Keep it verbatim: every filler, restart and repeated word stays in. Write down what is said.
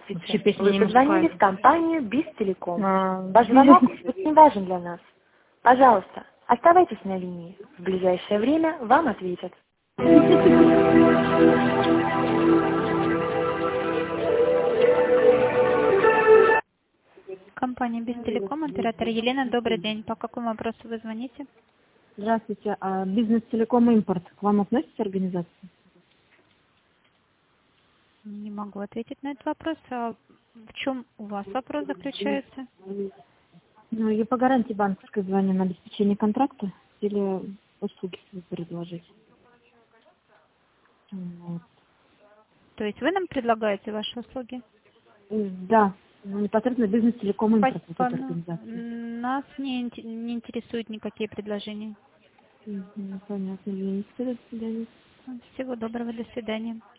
Вообще Здравствуйте. песня Вы не позвонили мужская. в компанию Бистелеком. А, Ваш звонок очень важен для нас. Пожалуйста, оставайтесь на линии. В ближайшее время вам ответят. Компания Бистелеком, оператор Елена, добрый день. По какому вопросу вы звоните? Здравствуйте. А бизнес Телеком Импорт к вам относится организация? Не могу ответить на этот вопрос. А в чем у вас вопрос заключается? Ну, я по гарантии банковской звоню на обеспечение контракта или услуги свои предложить. Вот. То есть вы нам предлагаете ваши услуги? Да, ну, непосредственно бизнес Телеком Импорт, вот По- эта по- организация. Нас не, инте- не интересуют никакие предложения. Мгм, понятно, извините, до свидания. Всего доброго, до свидания.